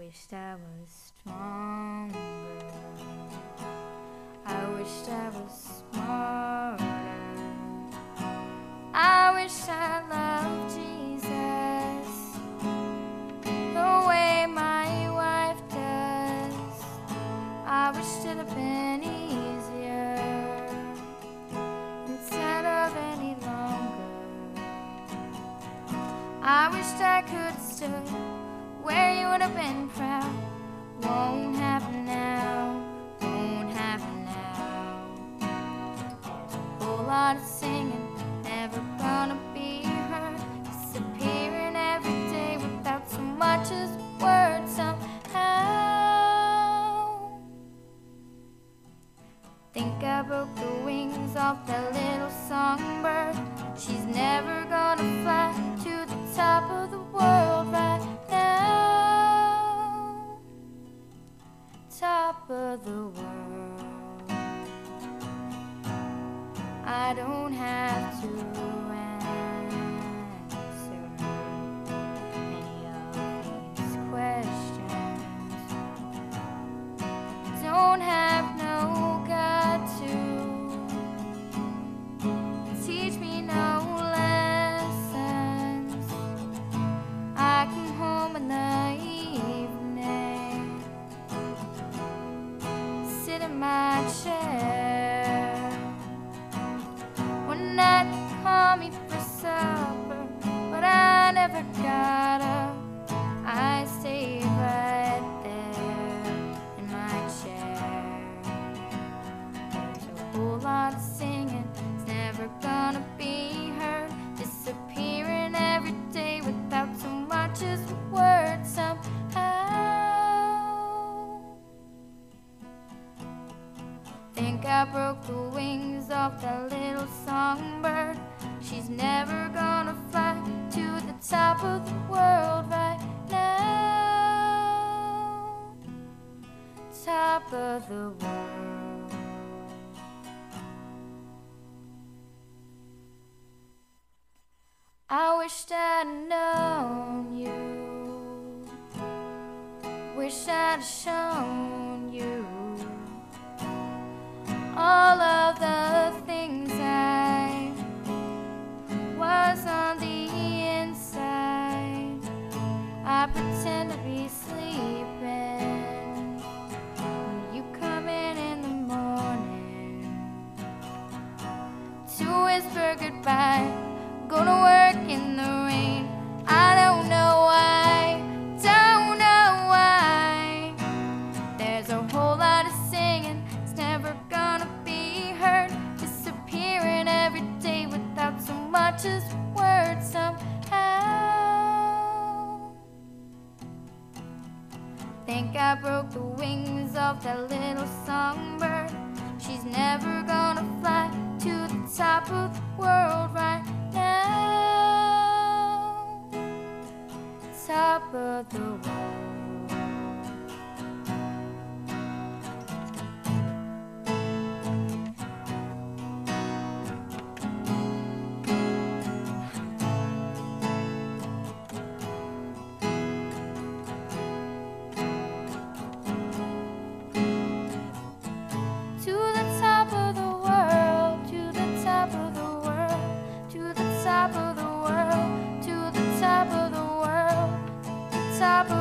wished I was stronger. I wished I was smarter. I wish I loved Jesus the way my wife does. I wish it had been easier instead of any longer. I wished I could have stood where you would have been proud. Won't happen now, won't happen now. There's a whole lot of singing, never gonna be heard, disappearing every day without so much as a word somehow. Think I broke the wings off that little songbird. She's never gonna fly to the top of the world right now. Top of the world. I don't have to answer any of these questions. Don't have no God to teach me no lessons. I come home in the evening, sit in my chair. One night they call me for supper, but I never got up. I stayed right there in my chair. There's a whole lot of singing, it's never gonna be heard, disappearing every day without so much as a word somehow. Think I broke the wings off that little songbird. She's never gonna fly to the top of the world right now. Top of the world. I wished I'd known you, wish I'd shown you all of the things I was on the inside. I pretend to be sleeping when you come in the morning to whisper goodbye, go to work in the rain. I don't know why, don't know why. There's a whole lot of singing, it's never gonna be heard, disappearing every day without so much as words somehow. Think I broke the wings off that little songbird. She's never gonna fly to the top of the world right now. Top of the world. To the top of the world, to the top of the world, to the top of the world, to the top of the world, the top of